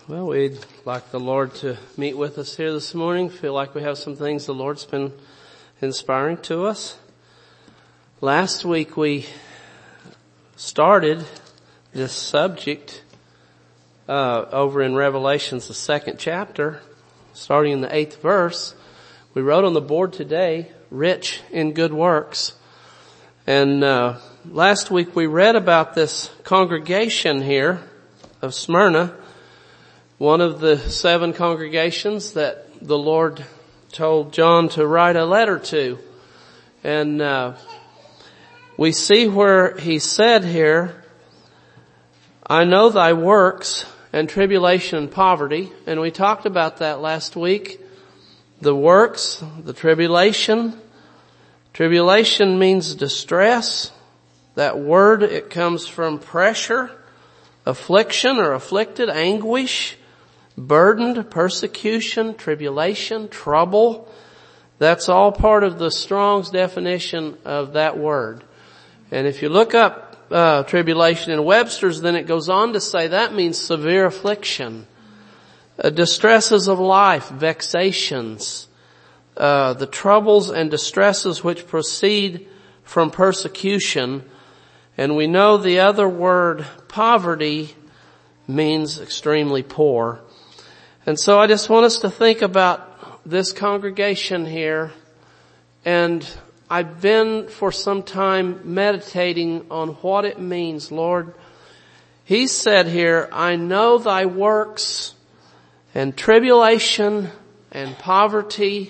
Well, we'd like the Lord to meet with us here this morning. Feel like we have some things the Lord's been inspiring to us. Last week we started this subject over in Revelations, the 2nd chapter, starting in the 8th verse. We wrote on the board today, rich in good works. And last week we read about this congregation here of Smyrna, one of the 7 congregations that the Lord told John to write a letter to. And we see where he said here, I know thy works and tribulation and poverty. And we talked about that last week. The works, the tribulation. Tribulation means distress. That word, it comes from pressure, affliction or afflicted, anguish, burdened, persecution, tribulation, trouble. That's all part of the Strong's definition of that word. And if you look up tribulation in Webster's, then it goes on to say that means severe affliction, distresses of life, vexations, the troubles and distresses which proceed from persecution. And we know the other word, poverty, means extremely poor. And so I just want us to think about this congregation here. And I've been for some time meditating on what it means, Lord. He said here, I know thy works and tribulation and poverty.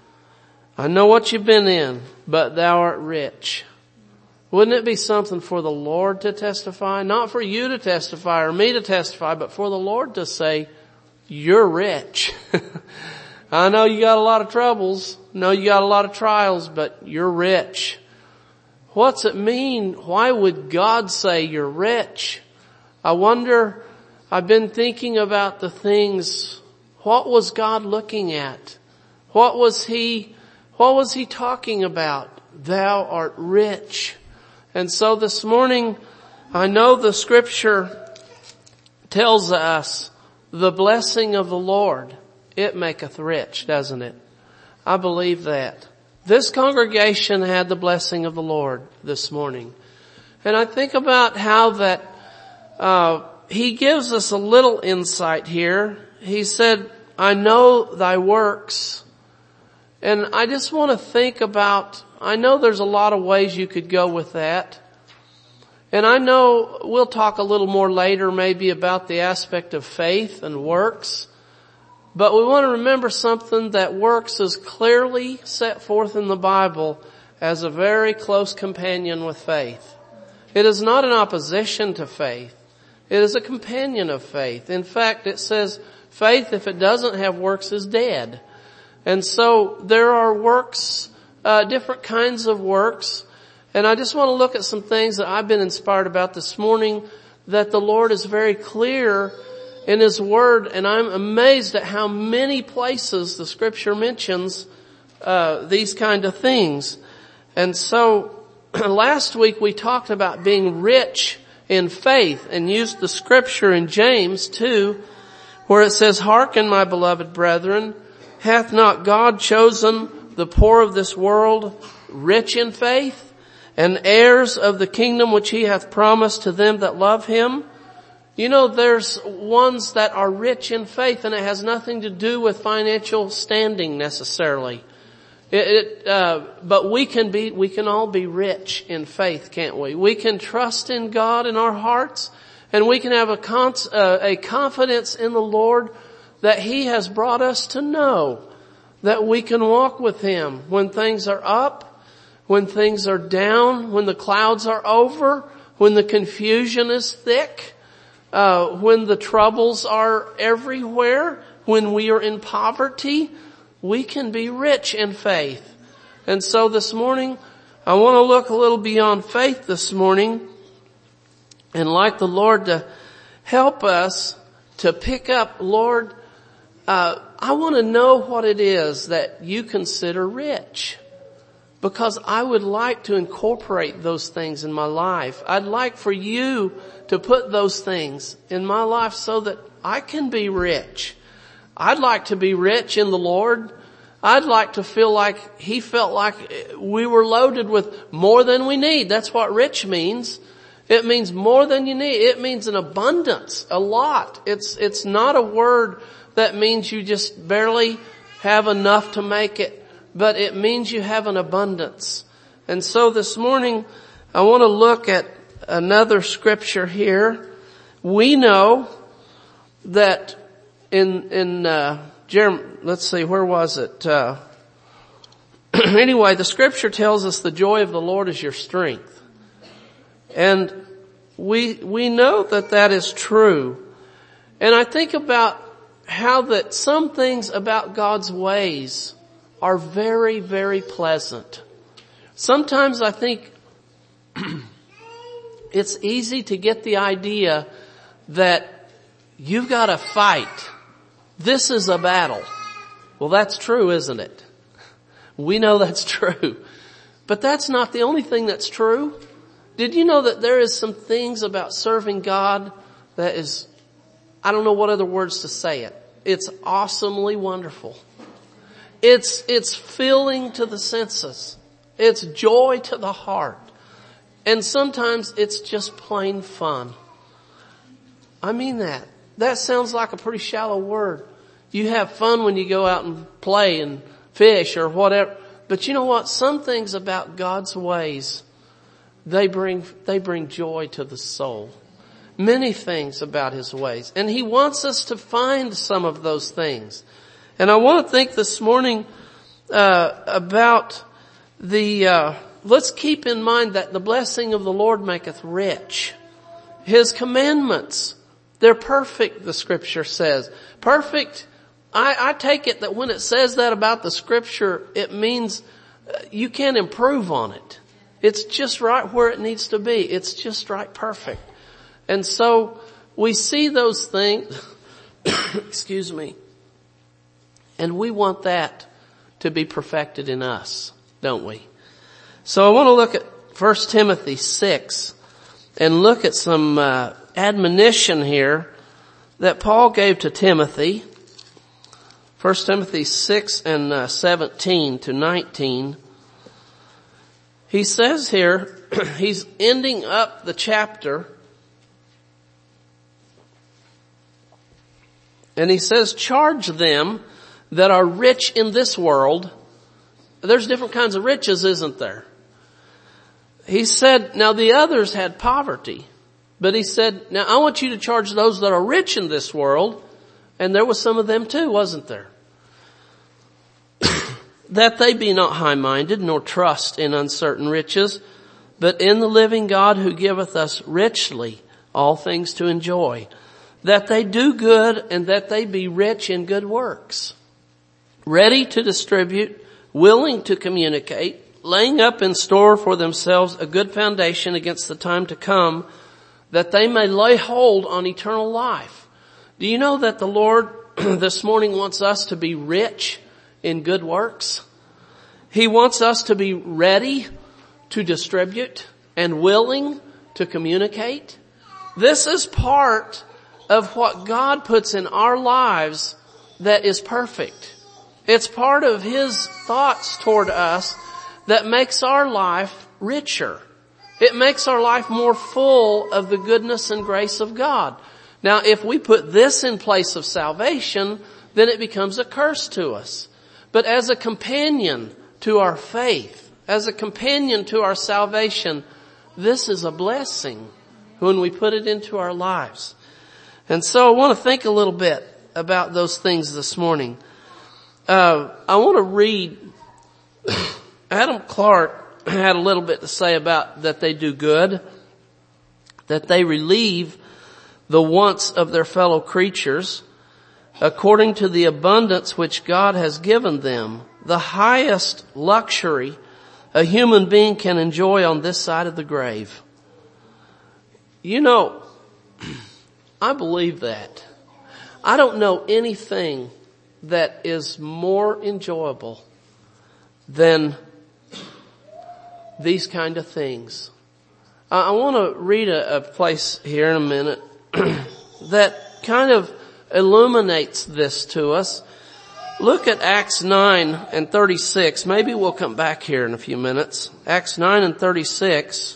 I know what you've been in, but thou art rich. Wouldn't it be something for the Lord to testify? Not for you to testify or me to testify, but for the Lord to say, you're rich. I know you got a lot of troubles. know you got a lot of trials, but you're rich. What's it mean? Why would God say you're rich? I wonder, I've been thinking about the things, what was God looking at? What was he talking about? Thou art rich. And so this morning, I know the scripture tells us the blessing of the Lord, it maketh rich, doesn't it? I believe that. This congregation had the blessing of the Lord this morning. And I think about how that, he gives us a little insight here. He said, I know thy works. And I just want to think about, I know there's a lot of ways you could go with that. And I know we'll talk a little more later maybe about the aspect of faith and works. But we want to remember something, that works is clearly set forth in the Bible as a very close companion with faith. It is not an opposition to faith. It is a companion of faith. In fact, it says faith, if it doesn't have works, is dead. And so there are works, different kinds of works. And I just want to look at some things that I've been inspired about this morning, that the Lord is very clear in His Word. And I'm amazed at how many places the Scripture mentions these kind of things. And so last week we talked about being rich in faith and used the Scripture in James 2, where it says, Hearken, my beloved brethren, hath not God chosen the poor of this world rich in faith, and heirs of the kingdom which He hath promised to them that love Him? You know, there's ones that are rich in faith, and it has nothing to do with financial standing necessarily. But we can all be rich in faith, can't we? We can trust in God in our hearts, and we can have a confidence in the Lord that He has brought us to know, that we can walk with Him when things are up, when things are down, when the clouds are over, when the confusion is thick, when the troubles are everywhere, when we are in poverty, we can be rich in faith. And so this morning, I want to look a little beyond faith this morning, and like the Lord to help us to pick up, Lord, I want to know what it is that you consider rich. because I would like to incorporate those things in my life. I'd like for you to put those things in my life so that I can be rich. I'd like to be rich in the Lord. I'd like to feel like He felt like we were loaded with more than we need. That's what rich means. It means more than you need. It means an abundance, a lot. It's not a word that means you just barely have enough to make it, but it means you have an abundance. And so this morning, I want to look at another scripture here. We know that in Jeremiah, let's see, where was it? Anyway, the scripture tells us the joy of the Lord is your strength. And we know that is true. And I think about how that some things about God's ways are very, very pleasant. Sometimes I think it's easy to get the idea that you've got to fight. This is a battle. Well, that's true, isn't it? We know that's true. But that's not the only thing that's true. Did you know that there is some things about serving God that is, I don't know what other words to say it. It's awesomely wonderful. It's filling to the senses. It's joy to the heart. And sometimes it's just plain fun. I mean that. That sounds like a pretty shallow word. You have fun when you go out and play and fish or whatever. But you know what? Some things about God's ways, they bring joy to the soul. Many things about His ways. And He wants us to find some of those things. And I want to think this morning about let's keep in mind that the blessing of the Lord maketh rich. His commandments, they're perfect, the scripture says. Perfect. I take it that when it says that about the scripture, it means you can't improve on it. It's just right where it needs to be. It's just right perfect. And so we see those things, excuse me, and we want that to be perfected in us, don't we? So I want to look at 1 Timothy 6 and look at some admonition here that Paul gave to Timothy. 1 Timothy 6 and 17 to 19. He says here, he's ending up the chapter, and he says, charge them that are rich in this world. There's different kinds of riches, isn't there? He said, now the others had poverty, but he said, now I want you to charge those that are rich in this world, and there was some of them too, wasn't there? That they be not high-minded, nor trust in uncertain riches, but in the living God who giveth us richly all things to enjoy. That they do good, and that they be rich in good works, ready to distribute, willing to communicate, laying up in store for themselves a good foundation against the time to come, that they may lay hold on eternal life. Do you know that the Lord this morning wants us to be rich in good works? He wants us to be ready to distribute and willing to communicate. This is part of what God puts in our lives that is perfect. It's part of His thoughts toward us that makes our life richer. It makes our life more full of the goodness and grace of God. Now, if we put this in place of salvation, then it becomes a curse to us. But as a companion to our faith, as a companion to our salvation, this is a blessing when we put it into our lives. And so I want to think a little bit about those things this morning. I want to read, Adam Clark had a little bit to say about that they do good, that they relieve the wants of their fellow creatures according to the abundance which God has given them, the highest luxury a human being can enjoy on this side of the grave. You know, I believe that. I don't know anything that is more enjoyable than these kind of things. I want to read a place here in a minute that kind of illuminates this to us. Look at Acts 9 and 36. Maybe we'll come back here in a few minutes. Acts 9 and 36.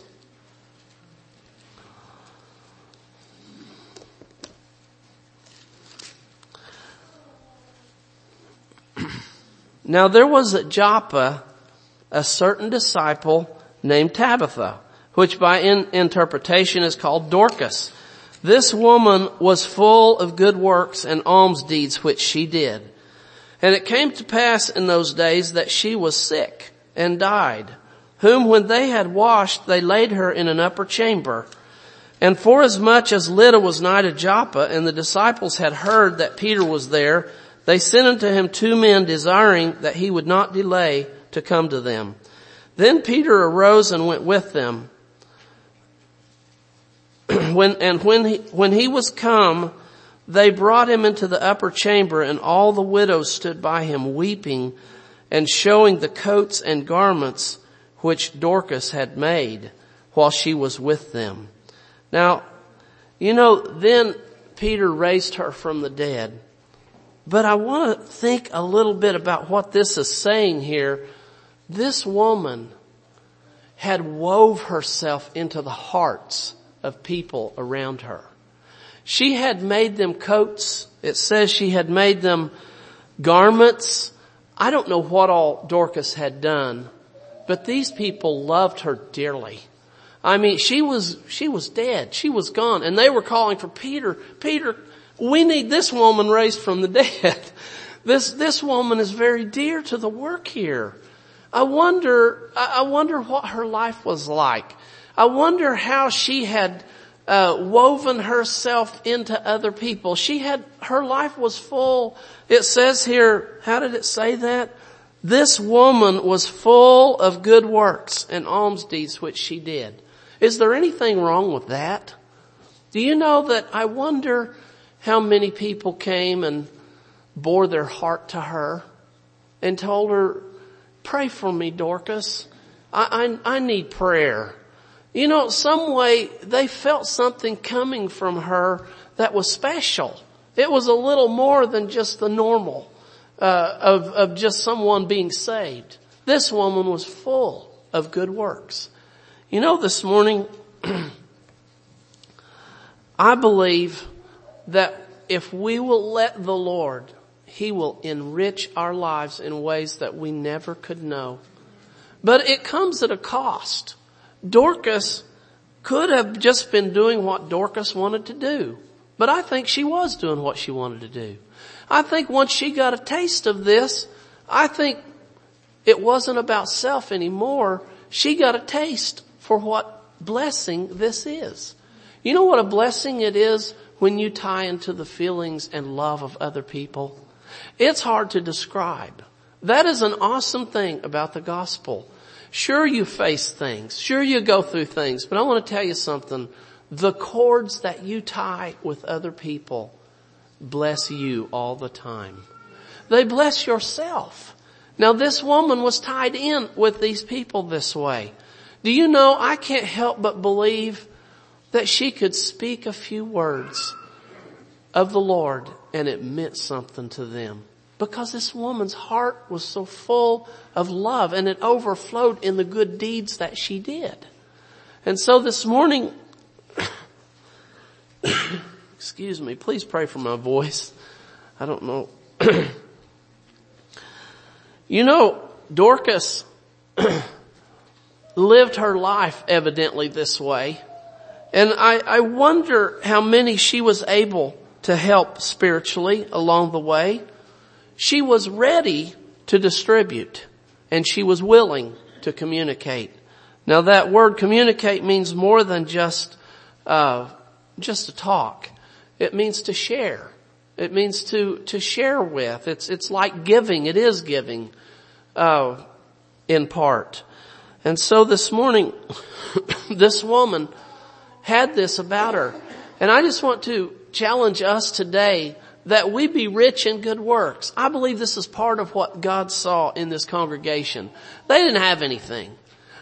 Now there was at Joppa a certain disciple named Tabitha, which by interpretation is called Dorcas. This woman was full of good works and alms deeds which she did. And it came to pass in those days that she was sick and died, whom when they had washed, they laid her in an upper chamber. And forasmuch as Lydda was nigh to Joppa, and the disciples had heard that Peter was there, they sent unto him 2 men, desiring that he would not delay to come to them. Then Peter arose and went with them. When he was come, they brought him into the upper chamber, and all the widows stood by him weeping and showing the coats and garments which Dorcas had made while she was with them. Now, then Peter raised her from the dead. But I want to think a little bit about what this is saying here. This woman had wove herself into the hearts of people around her. She had made them coats. It says she had made them garments. I don't know what all Dorcas had done, but these people loved her dearly. I mean, she was dead. She was gone. And they were calling for Peter. Peter, we need this woman raised from the dead. This woman is very dear to the work here. I wonder what her life was like. I wonder how she had woven herself into other people. Her life was full. It says here, how did it say that? This woman was full of good works and alms deeds which she did. Is there anything wrong with that? Do you know that I wonder how many people came and bore their heart to her and told her, pray for me, Dorcas. I need prayer. Some way they felt something coming from her that was special. It was a little more than just the normal of just someone being saved. This woman was full of good works. This morning, I believe that if we will let the Lord, He will enrich our lives in ways that we never could know. But it comes at a cost. Dorcas could have just been doing what Dorcas wanted to do. But I think she was doing what she wanted to do. I think once she got a taste of this, I think it wasn't about self anymore. She got a taste for what blessing this is. You know what a blessing it is when you tie into the feelings and love of other people? It's hard to describe. That is an awesome thing about the gospel. Sure, you face things. Sure, you go through things. But I want to tell you something. The cords that you tie with other people bless you all the time. They bless yourself. Now, this woman was tied in with these people this way. Do you know, I can't help but believe that she could speak a few words of the Lord and it meant something to them. Because this woman's heart was so full of love and it overflowed in the good deeds that she did. And so this morning, excuse me, please pray for my voice. I don't know. Dorcas lived her life evidently this way. And I wonder how many she was able to help spiritually along the way. She was ready to distribute and she was willing to communicate. Now that word communicate means more than just to talk. It means to share. It means to share with. It's like giving. It is giving, in part. And so this morning, this woman had this about her. And I just want to challenge us today that we be rich in good works. I believe this is part of what God saw in this congregation. They didn't have anything.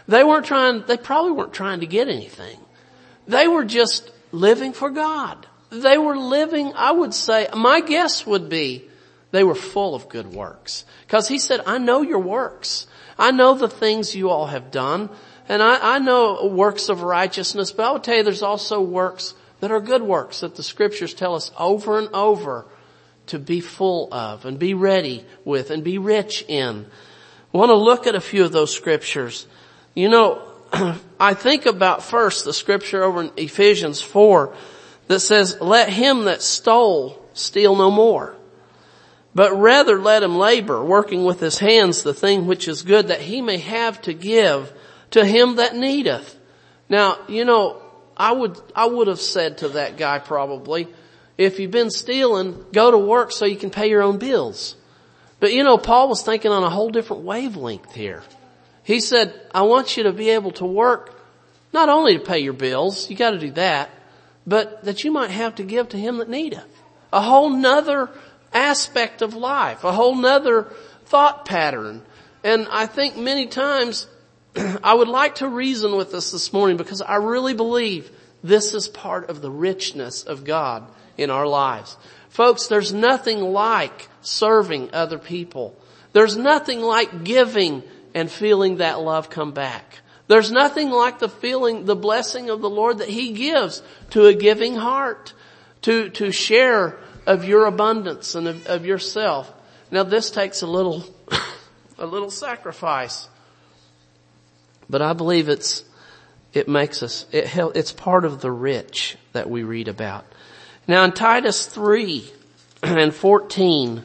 They probably weren't trying to get anything. They were just living for God. They were living, I would say, my guess would be, they were full of good works. Because he said, I know your works. I know the things you all have done. And I know works of righteousness, but I would tell you there's also works that are good works that the scriptures tell us over and over to be full of and be ready with and be rich in. I want to look at a few of those scriptures. You know, I think about first the scripture over in Ephesians 4 that says, let him that stole steal no more, but rather let him labor, working with his hands the thing which is good, that he may have to give to him that needeth. Now, you know, I would have said to that guy probably, if you've been stealing, go to work so you can pay your own bills. But you know, Paul was thinking on a whole different wavelength here. He said, I want you to be able to work not only to pay your bills, you got to do that, but that you might have to give to him that needeth. A whole nother aspect of life, a whole nother thought pattern. And I think many times I would like to reason with us this morning because I really believe this is part of the richness of God in our lives. Folks, there's nothing like serving other people. There's nothing like giving and feeling that love come back. There's nothing like the blessing of the Lord that He gives to a giving heart, to share of your abundance and of yourself. Now this takes a little sacrifice. But I believe it's part of the rich that we read about. Now in Titus 3 and 14,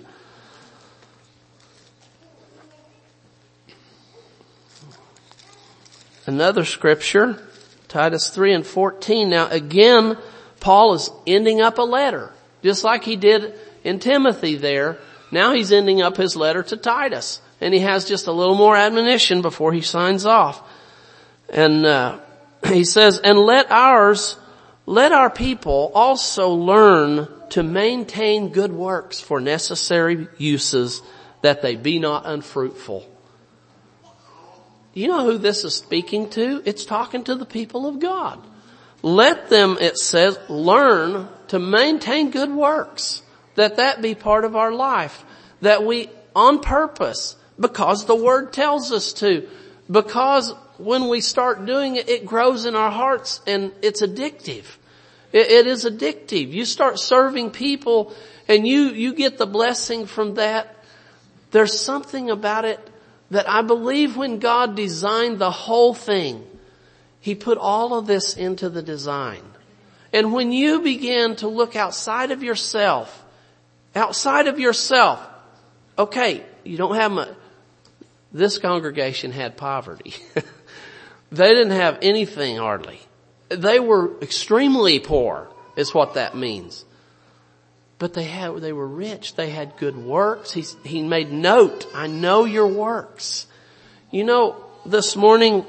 another scripture, Titus 3 and 14. Now again, Paul is ending up a letter, just like he did in Timothy there. Now he's ending up his letter to Titus. And he has just a little more admonition before he signs off. And he says, and let our people also learn to maintain good works for necessary uses, that they be not unfruitful. You know who this is speaking to? It's talking to the people of God. Let them, it says, learn to maintain good works, that be part of our life, that we, on purpose, because the Word tells us to, because when we start doing it, it grows in our hearts and it's addictive. It is addictive. You start serving people and you get the blessing from that. There's something about it that I believe when God designed the whole thing, He put all of this into the design. And when you begin to look outside of yourself, okay, you don't have much. This congregation had poverty. They didn't have anything hardly. They were extremely poor is what that means. But they were rich. They had good works. He made note, I know your works. You know, this morning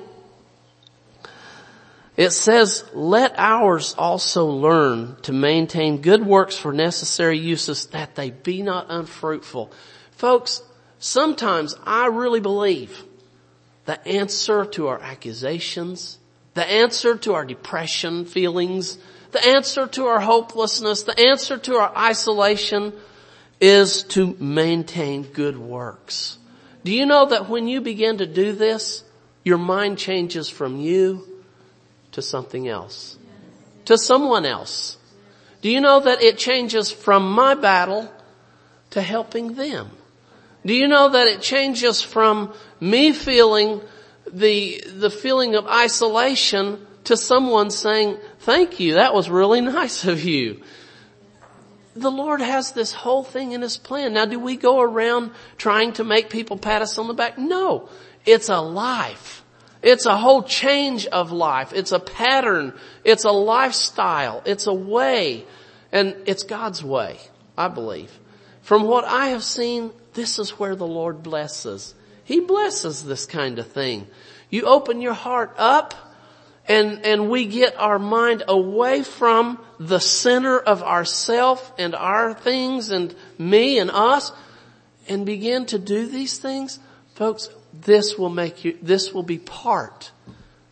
it says, let ours also learn to maintain good works for necessary uses, that they be not unfruitful. Folks, sometimes I really believe the answer to our accusations, the answer to our depression feelings, the answer to our hopelessness, the answer to our isolation is to maintain good works. Do you know that when you begin to do this, your mind changes from you to something else, to someone else? Do you know that it changes from my battle to helping them? Do you know that it changes from me feeling the feeling of isolation to someone saying, thank you, that was really nice of you? The Lord has this whole thing in His plan. Now, do we go around trying to make people pat us on the back? No. It's a life. It's a whole change of life. It's a pattern. It's a lifestyle. It's a way. And it's God's way, I believe. From what I have seen, this is where the Lord blesses. He blesses this kind of thing. You open your heart up and we get our mind away from the center of ourself and our things and me and us and begin to do these things. Folks, this will be part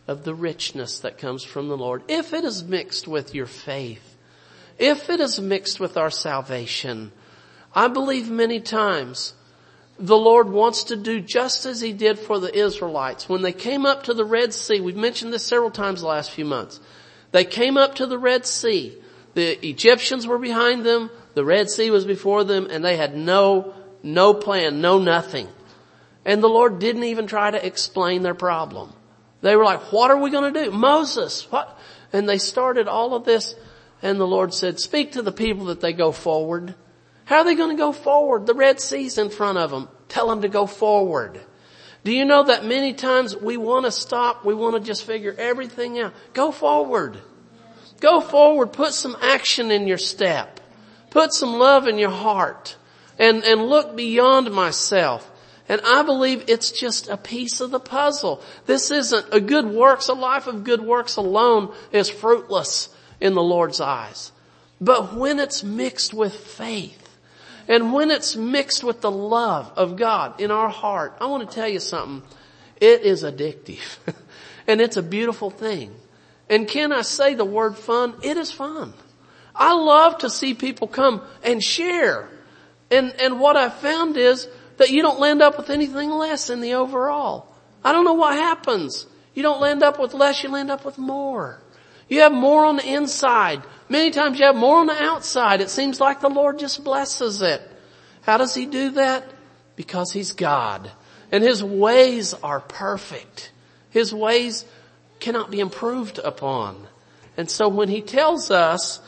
of the richness that comes from the Lord, if it is mixed with your faith, if it is mixed with our salvation, I believe many times the Lord wants to do just as He did for the Israelites. When they came up to the Red Sea, we've mentioned this several times the last few months. They came up to the Red Sea. The Egyptians were behind them. The Red Sea was before them, and they had no plan, nothing. And the Lord didn't even try to explain their problem. They were like, what are we going to do? Moses, what? And they started all of this, and the Lord said, speak to the people that they go forward. How are they going to go forward? The Red Sea's in front of them. Tell them to go forward. Do you know that many times we want to stop, we want to just figure everything out? Go forward. Go forward. Put some action in your step. Put some love in your heart. And look beyond myself. And I believe it's just a piece of the puzzle. This isn't a good works. A life of good works alone is fruitless in the Lord's eyes. But when it's mixed with faith, and when it's mixed with the love of God in our heart, I want to tell you something. It is addictive. And it's a beautiful thing. And can I say the word fun? It is fun. I love to see people come and share. And what I found is that you don't end up with anything less in the overall. I don't know what happens. You don't end up with less, you end up with more. You have more on the inside. Many times you have more on the outside. It seems like the Lord just blesses it. How does He do that? Because He's God. And His ways are perfect. His ways cannot be improved upon. And so when He tells us,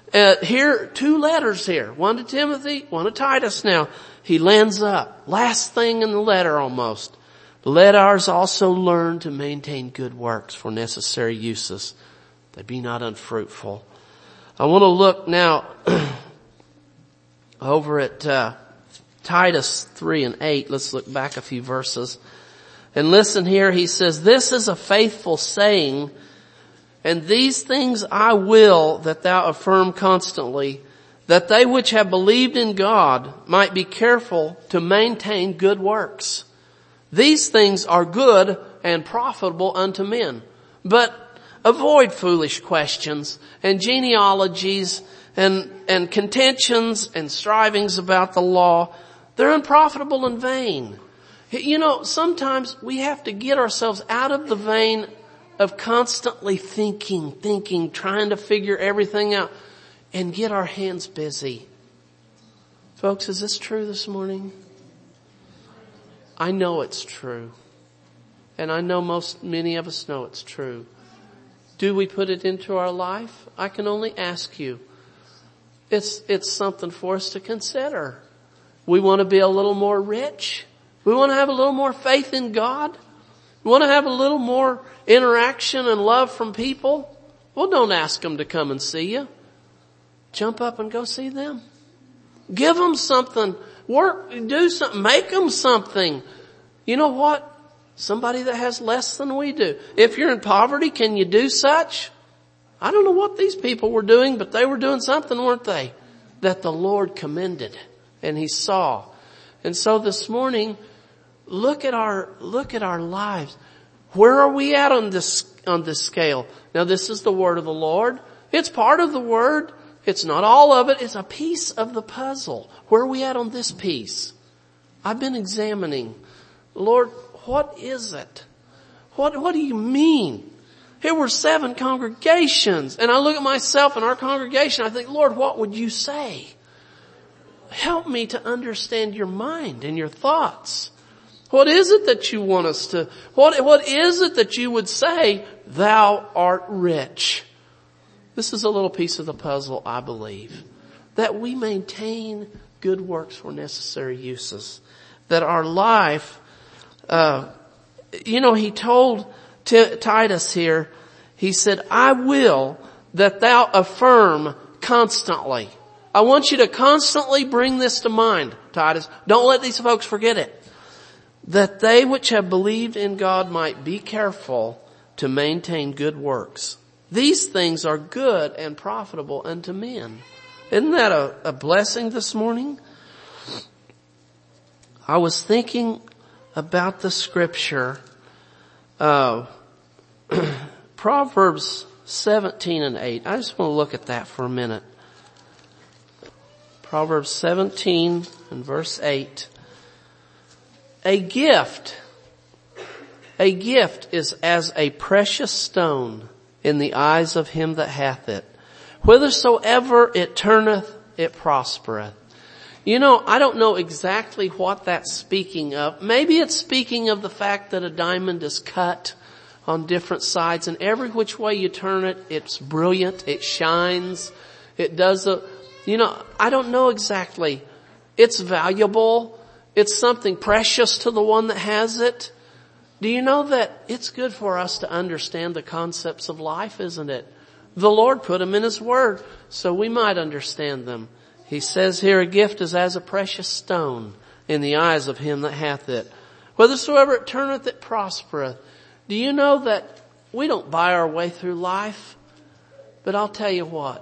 here, 2 letters here. One to Timothy, one to Titus now. He lands up. Last thing in the letter almost. Let ours also learn to maintain good works for necessary uses. They be not unfruitful. I want to look now over at Titus 3 and 8. Let's look back a few verses. And listen here, he says, this is a faithful saying, and these things I will that thou affirm constantly, that they which have believed in God might be careful to maintain good works. These things are good and profitable unto men. But avoid foolish questions and genealogies and contentions and strivings about the law. They're unprofitable and vain. You know, sometimes we have to get ourselves out of the vein of constantly thinking, trying to figure everything out, and get our hands busy. Folks, is this true this morning? I know it's true. And I know many of us know it's true. Do we put it into our life? I can only ask you. It's something for us to consider. We want to be a little more rich. We want to have a little more faith in God. We want to have a little more interaction and love from people. Well, don't ask them to come and see you. Jump up and go see them. Give them something. Work, do something. Make them something. You know what? Somebody that has less than we do. If you're in poverty, can you do such? I don't know what these people were doing, but they were doing something, weren't they? That the Lord commended and He saw. And so this morning, look at our lives. Where are we at on this scale? Now this is the word of the Lord. It's part of the word. It's not all of it. It's a piece of the puzzle. Where are we at on this piece? I've been examining. Lord, what is it? What do you mean? Here were 7 congregations, and I look at myself and our congregation, I think, Lord, what would you say? Help me to understand your mind and your thoughts. What is it that you want us to, what is it that you would say, thou art rich? This is a little piece of the puzzle, I believe. That we maintain good works for necessary uses. That our life, he told Titus here, he said, I will that thou affirm constantly. I want you to constantly bring this to mind, Titus. Don't let these folks forget it. That they which have believed in God might be careful to maintain good works. These things are good and profitable unto men. Isn't that a blessing this morning? I was thinking about the scripture, Proverbs 17 and 8. I just want to look at that for a minute. Proverbs 17 and verse 8. A gift is as a precious stone in the eyes of him that hath it. Whithersoever it turneth, it prospereth. You know, I don't know exactly what that's speaking of. Maybe it's speaking of the fact that a diamond is cut on different sides, and every which way you turn it, it's brilliant, it shines, it does I don't know exactly. It's valuable. It's something precious to the one that has it. Do you know that it's good for us to understand the concepts of life, isn't it? The Lord put them in His Word, so we might understand them. He says here, a gift is as a precious stone in the eyes of him that hath it. Whithersoever it turneth, it prospereth. Do you know that we don't buy our way through life? But I'll tell you what.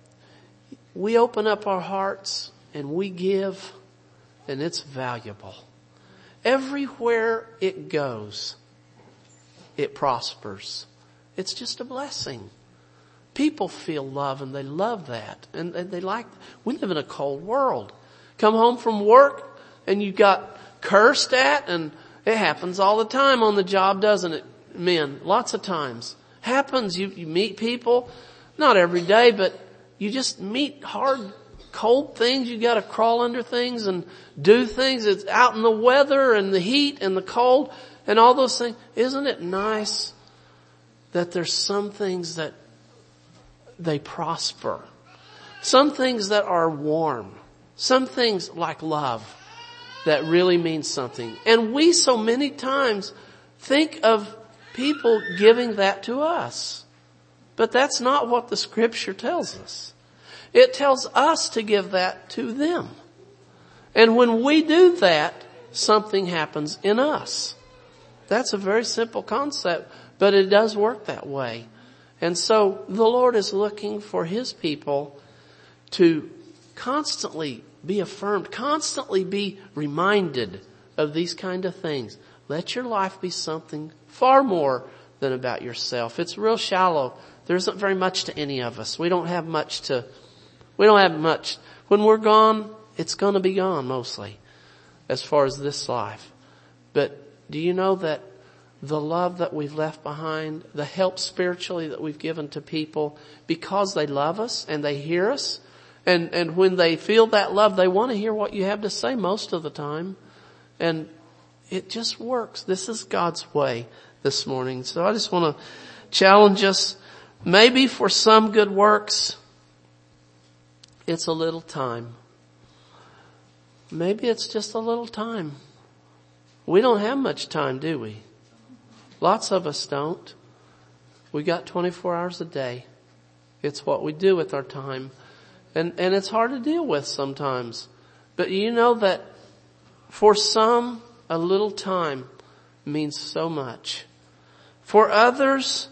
We open up our hearts and we give, and it's valuable. Everywhere it goes, it prospers. It's just a blessing. People feel love and they love that. And they like, we live in a cold world. Come home from work and you got cursed at, and it happens all the time on the job, doesn't it? Men, lots of times. Happens, you meet people, not every day, but you just meet hard, cold things. You gotta crawl under things and do things. It's out in the weather and the heat and the cold and all those things. Isn't it nice that there's some things that they prosper? Some things that are warm. Some things like love that really means something. And we so many times think of people giving that to us. But that's not what the Scripture tells us. It tells us to give that to them. And when we do that, something happens in us. That's a very simple concept, but it does work that way. And so the Lord is looking for His people to constantly be affirmed, constantly be reminded of these kind of things. Let your life be something far more than about yourself. It's real shallow. There isn't very much to any of us. We don't have much. When we're gone, it's going to be gone mostly as far as this life. But do you know that the love that we've left behind, the help spiritually that we've given to people, because they love us and they hear us, and when they feel that love, they want to hear what you have to say most of the time. And it just works. This is God's way this morning. So I just want to challenge us. Maybe for some good works, it's a little time. Maybe it's just a little time. We don't have much time, do we? Lots of us don't. We got 24 hours a day. It's what we do with our time. And it's hard to deal with sometimes. But you know that for some, a little time means so much. For others,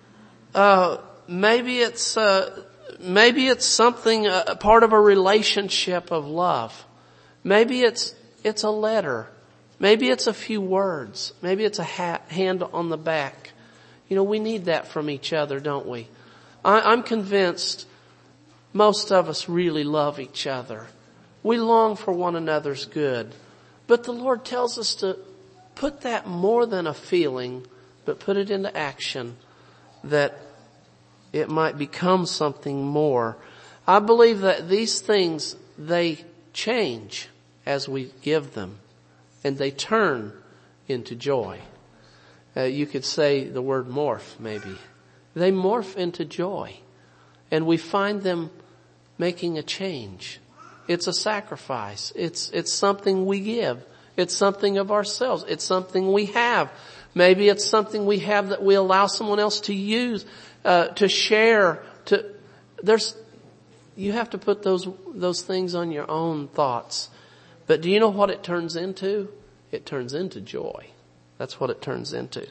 maybe it's something, a part of a relationship of love. Maybe it's a letter. Maybe it's a few words. Maybe it's a hand on the back. You know, we need that from each other, don't we? I'm convinced most of us really love each other. We long for one another's good. But the Lord tells us to put that more than a feeling, but put it into action, that it might become something more. I believe that these things, they change as we give them, and they turn into joy. You could say the word morph, maybe. They morph into joy, and we find them making a change. It's a sacrifice. It's something we give. It's something of ourselves. It's something we have. Maybe it's something we have that we allow someone else to use, to share. You have to put those things on your own thoughts. But do you know what it turns into? It turns into joy. That's what it turns into.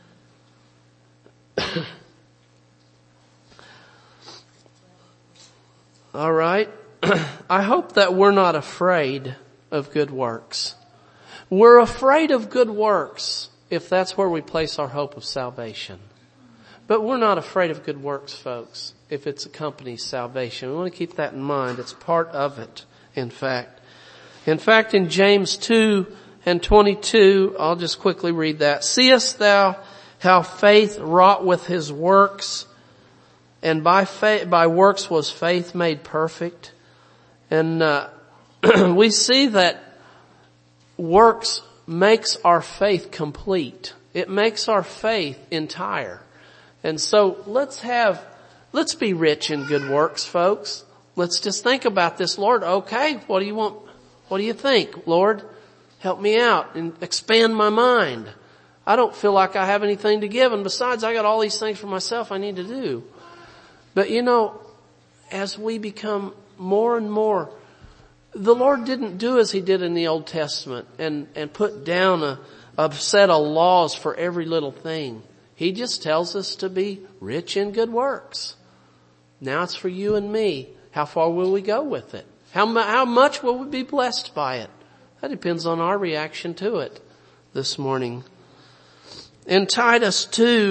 All right. I hope that we're not afraid of good works. We're afraid of good works if that's where we place our hope of salvation. But we're not afraid of good works, folks, if it accompanies salvation. We want to keep that in mind. It's part of it, in fact. In fact, in James 2:22, I'll just quickly read that. Seest thou how faith wrought with his works, and by works was faith made perfect? And we see that works makes our faith complete. It makes our faith entire. And so let's be rich in good works, folks. Let's just think about this. Lord, okay, what do you want? What do you think? Lord, help me out and expand my mind. I don't feel like I have anything to give, and besides, I got all these things for myself I need to do. But as we become more and more, the Lord didn't do as he did in the Old Testament and put down a set of laws for every little thing. He just tells us to be rich in good works. Now it's for you and me. How far will we go with it? How much will we be blessed by it? That depends on our reaction to it this morning. In Titus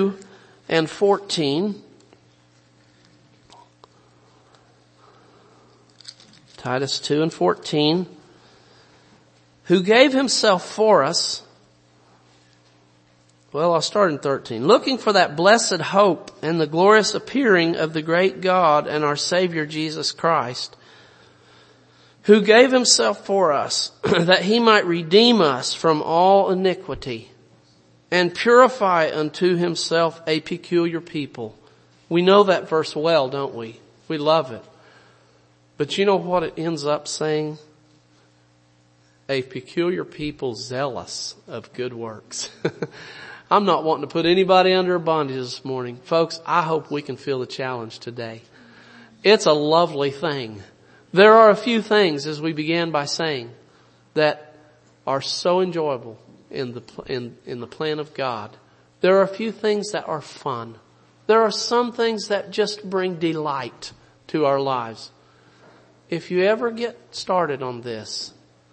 2:14, Titus 2:14, who gave himself for us. Well, I'll start in 13. Looking for that blessed hope and the glorious appearing of the great God and our Savior Jesus Christ, who gave himself for us that he might redeem us from all iniquity and purify unto himself a peculiar people. We know that verse well, don't we? We love it. But you know what it ends up saying? A peculiar people zealous of good works. I'm not wanting to put anybody under a bondage this morning. Folks, I hope we can feel the challenge today. It's a lovely thing. There are a few things, as we began by saying, that are so enjoyable in the plan of God. There are a few things that are fun. There are some things that just bring delight to our lives. If you ever get started on this,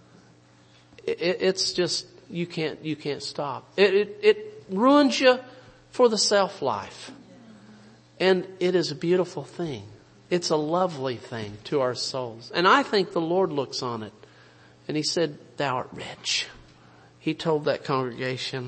it's just, you can't stop. It ruins you for the self-life. And it is a beautiful thing. It's a lovely thing to our souls. And I think the Lord looks on it and he said, thou art rich. He told that congregation.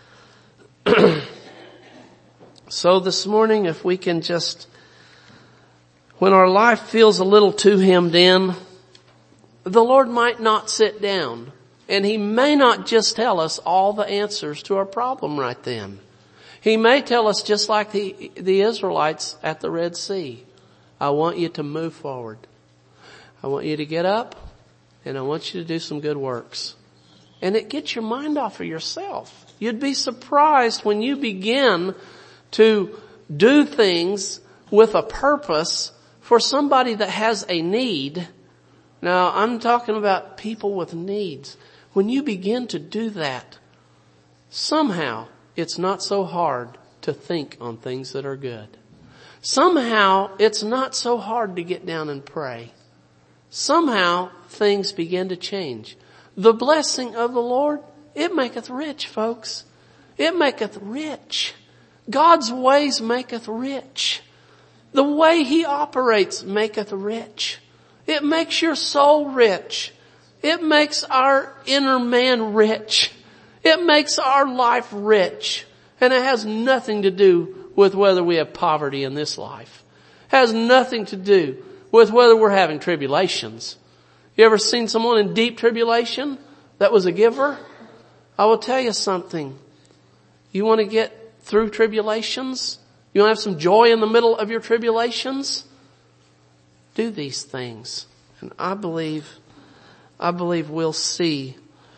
So this morning, if we can just, when our life feels a little too hemmed in, the Lord might not sit down. And he may not just tell us all the answers to our problem right then. He may tell us just like the Israelites at the Red Sea. I want you to move forward. I want you to get up and I want you to do some good works. And it gets your mind off of yourself. You'd be surprised when you begin to do things with a purpose for somebody that has a need. Now, I'm talking about people with needs. When you begin to do that, somehow it's not so hard to think on things that are good. Somehow it's not so hard to get down and pray. Somehow things begin to change. The blessing of the Lord, it maketh rich, folks. It maketh rich. God's ways maketh rich. The way he operates maketh rich. It makes your soul rich. It makes our inner man rich. It makes our life rich. And it has nothing to do with whether we have poverty in this life. It has nothing to do with whether we're having tribulations. You ever seen someone in deep tribulation that was a giver? I will tell you something. You want to get through tribulations? You want to have some joy in the middle of your tribulations? Do these things. And I believe we'll see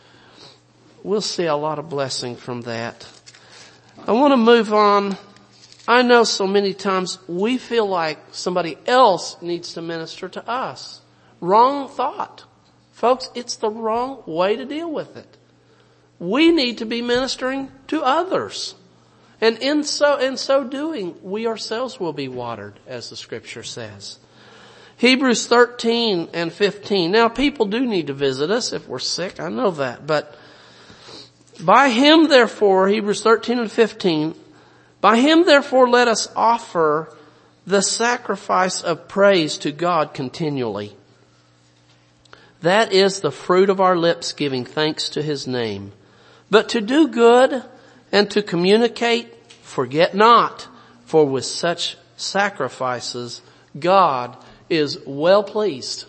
a lot of blessing from that. I want to move on. I know so many times we feel like somebody else needs to minister to us. Wrong thought. Folks, it's the wrong way to deal with it. We need to be ministering to others. And in so doing, we ourselves will be watered, as the scripture says. Hebrews 13:15. Now people do need to visit us if we're sick. I know that. But by him therefore, Hebrews 13:15, By him therefore let us offer the sacrifice of praise to God continually. That is the fruit of our lips giving thanks to his name. But to do good and to communicate, forget not, for with such sacrifices God is well pleased.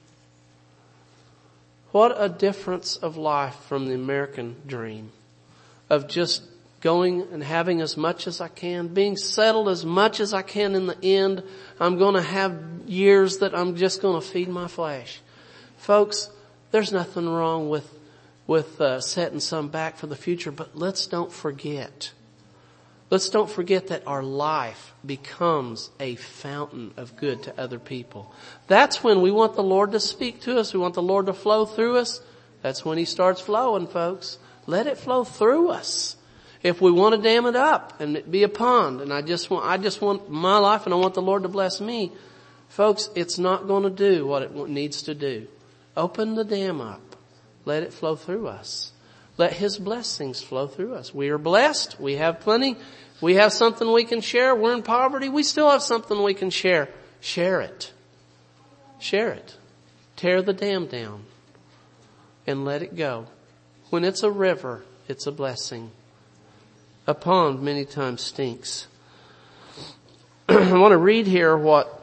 What a difference of life from the American dream of just going and having as much as I can, being settled as much as I can in the end. I'm going to have years that I'm just going to feed my flesh. Folks, there's nothing wrong with setting some back for the future, but let's don't forget. Let's don't forget that our life becomes a fountain of good to other people. That's when we want the Lord to speak to us. We want the Lord to flow through us. That's when he starts flowing, folks. Let it flow through us. If we want to dam it up and it be a pond, and I just want my life and I want the Lord to bless me, folks, it's not going to do what it needs to do. Open the dam up. Let it flow through us. Let his blessings flow through us. We are blessed. We have plenty. We have something we can share. We're in poverty. We still have something we can share. Share it. Share it. Tear the dam down and let it go. When it's a river, it's a blessing. A pond many times stinks. I want to read here what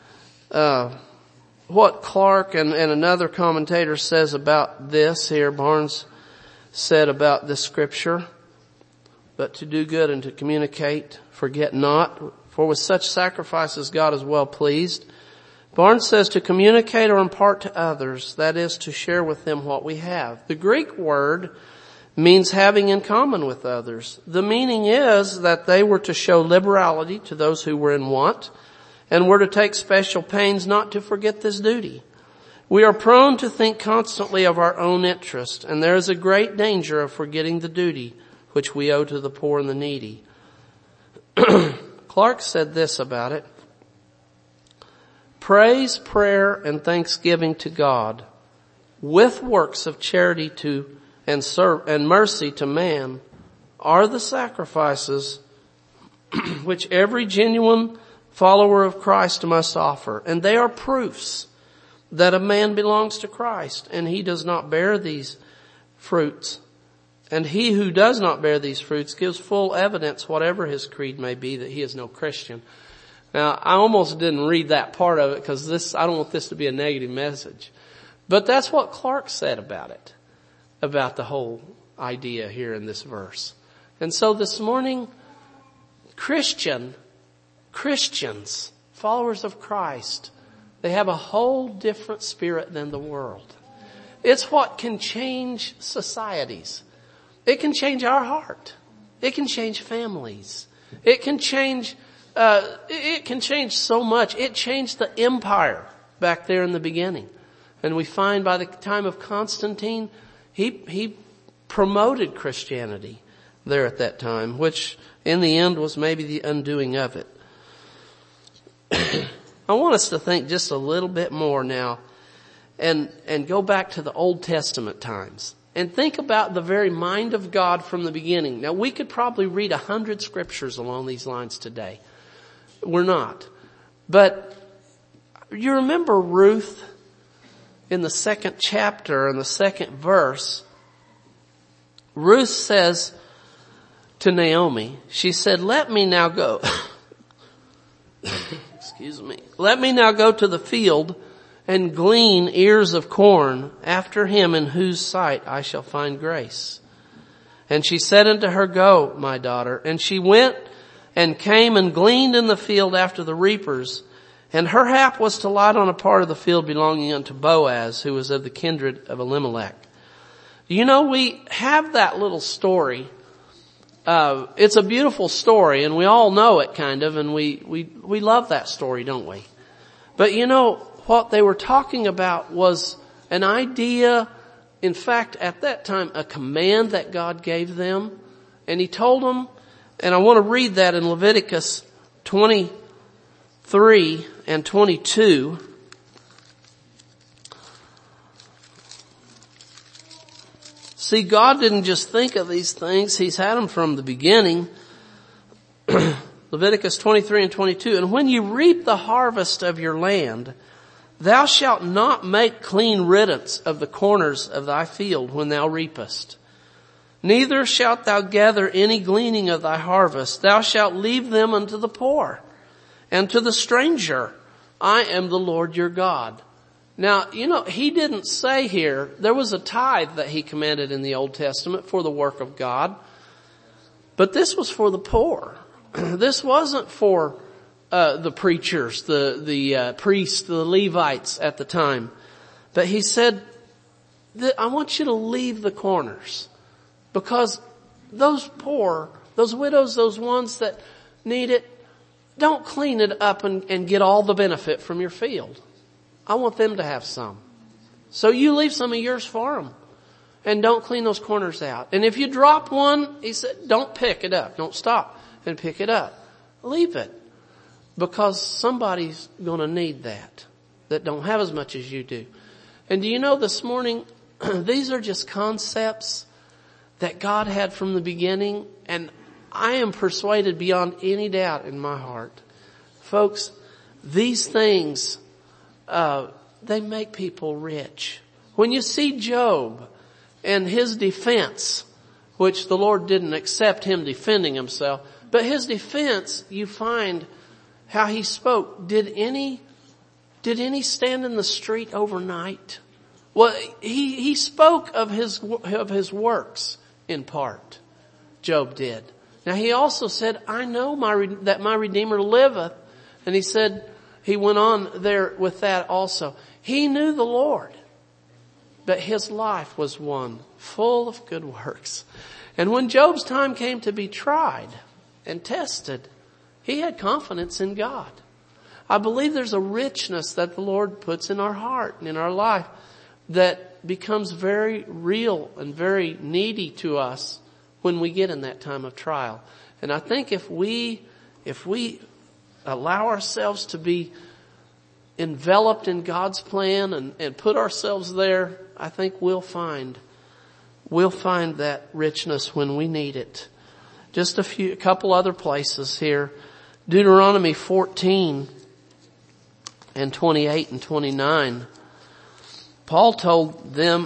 Clark and another commentator says about this here. Barnes said about this scripture, but to do good and to communicate, forget not, for with such sacrifices God is well pleased. Barnes says to communicate or impart to others, that is to share with them what we have. The Greek word means having in common with others. The meaning is that they were to show liberality to those who were in want and were to take special pains not to forget this duty. We are prone to think constantly of our own interest, and there is a great danger of forgetting the duty which we owe to the poor and the needy. Clark said this about it. Praise, prayer, and thanksgiving to God with works of charity to and mercy to man are the sacrifices which every genuine follower of Christ must offer. And they are proofs that a man belongs to Christ and he does not bear these fruits. And he who does not bear these fruits gives full evidence, whatever his creed may be, that he is no Christian. Now, I almost didn't read that part of it because I don't want this to be a negative message. But that's what Clark said about it, about the whole idea here in this verse. And so this morning, Christians, followers of Christ, they have a whole different spirit than the world. It's what can change societies. It can change our heart. It can change families. It can change so much. It changed the empire back there in the beginning. And we find by the time of Constantine, he promoted Christianity there at that time, which in the end was maybe the undoing of it. I want us to think just a little bit more now and go back to the Old Testament times and think about the very mind of God from the beginning. Now, we could probably read 100 scriptures along these lines today. We're not. But you remember Ruth in the 2nd chapter and the 2nd verse. Ruth says to Naomi, she said, let me now go. Excuse me. Let me now go to the field and glean ears of corn after him in whose sight I shall find grace. And she said unto her, go, my daughter. And she went and came and gleaned in the field after the reapers. And her hap was to light on a part of the field belonging unto Boaz, who was of the kindred of Elimelech. You know, we have that little story. It's a beautiful story, and we all know it kind of, and we love that story, don't we? But you know, what they were talking about was an idea, in fact, at that time, a command that God gave them. And he told them, and I want to read that in Leviticus 23 and 22. See, God didn't just think of these things. He's had them from the beginning. Leviticus 23 and 22. And when you reap the harvest of your land, thou shalt not make clean riddance of the corners of thy field when thou reapest. Neither shalt thou gather any gleaning of thy harvest. Thou shalt leave them unto the poor and to the stranger. I am the Lord your God. Now, he didn't say here, there was a tithe that he commanded in the Old Testament for the work of God. But this was for the poor. This wasn't for the preachers, the priests, the Levites at the time. But he said, I want you to leave the corners. Because those poor, those widows, those ones that need it, don't clean it up and get all the benefit from your field. I want them to have some. So you leave some of yours for them. And don't clean those corners out. And if you drop one, he said, don't pick it up. Don't stop and pick it up. Leave it. Because somebody's going to need that don't have as much as you do. And do you know this morning, these are just concepts that God had from the beginning, and I am persuaded beyond any doubt in my heart. Folks, these things, they make people rich. When you see Job and his defense, which the Lord didn't accept him defending himself, but his defense, you find how he spoke. Did any stand in the street overnight? Well, he spoke of his works. In part, Job did. Now he also said, I know that my Redeemer liveth. And he said, he went on there with that also. He knew the Lord, but his life was one full of good works. And when Job's time came to be tried and tested, he had confidence in God. I believe there's a richness that the Lord puts in our heart and in our life that becomes very real and very needy to us when we get in that time of trial. And I think if we allow ourselves to be enveloped in God's plan and put ourselves there, I think we'll find that richness when we need it. Just a couple other places here. Deuteronomy 14 and 28 and 29. Paul told them,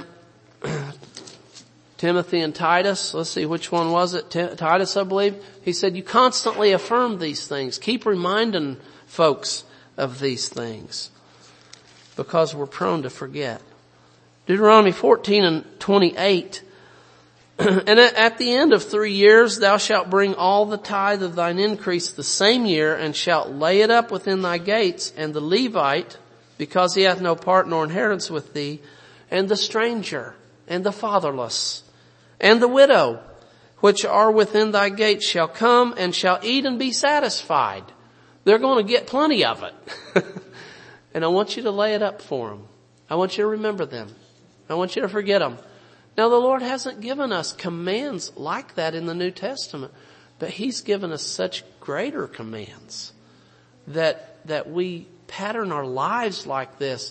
Timothy and Titus, let's see, which one was it? Titus, I believe. He said, you constantly affirm these things. Keep reminding folks of these things because we're prone to forget. Deuteronomy 14 and 28. And at the end of 3 years, thou shalt bring all the tithe of thine increase the same year and shalt lay it up within thy gates, and the Levite, because he hath no part nor inheritance with thee, and the stranger, and the fatherless, and the widow, which are within thy gates, shall come and shall eat and be satisfied. They're going to get plenty of it. And I want you to lay it up for them. I want you to remember them. I want you to forget them. Now the Lord hasn't given us commands like that in the New Testament, but He's given us such greater commands that we pattern our lives like this,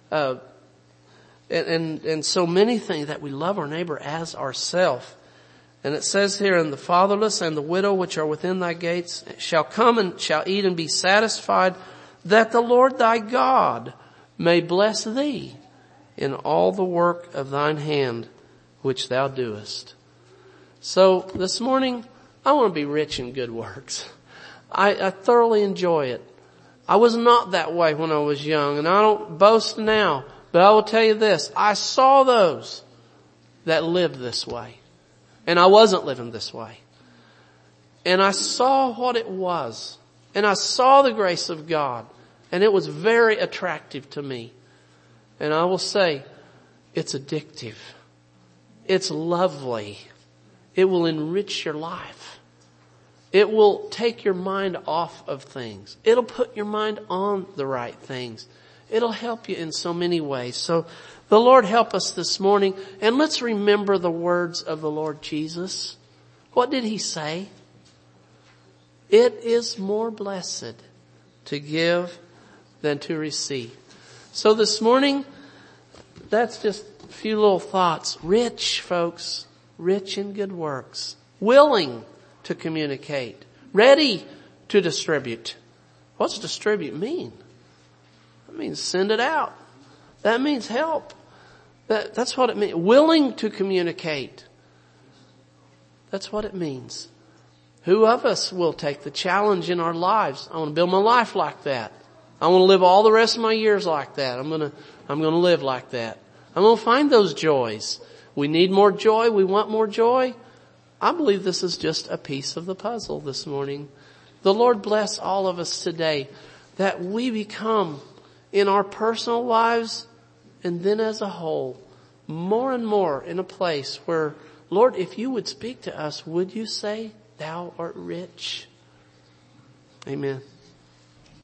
and so many things, that we love our neighbor as ourself. And it says here, and the fatherless and the widow which are within thy gates shall come and shall eat and be satisfied, that the Lord thy God may bless thee in all the work of thine hand which thou doest. So this morning, I want to be rich in good works. I thoroughly enjoy it. I was not that way when I was young, and I don't boast now, but I will tell you this. I saw those that lived this way, and I wasn't living this way. And I saw what it was, and I saw the grace of God, and it was very attractive to me. And I will say, it's addictive. It's lovely. It will enrich your life. It will take your mind off of things. It'll put your mind on the right things. It'll help you in so many ways. So the Lord help us this morning. And let's remember the words of the Lord Jesus. What did He say? It is more blessed to give than to receive. So this morning, that's just a few little thoughts. Rich, folks. Rich in good works. Willing to communicate. Ready to distribute. What's distribute mean? That means send it out. That means help. That's what it means. Willing to communicate. That's what it means. Who of us will take the challenge in our lives? I want to build my life like that. I want to live all the rest of my years like that. I'm going to live like that. I'm going to find those joys. We need more joy. We want more joy. I believe this is just a piece of the puzzle this morning. The Lord bless all of us today that we become in our personal lives and then as a whole more and more in a place where, Lord, if you would speak to us, would you say, thou art rich? Amen.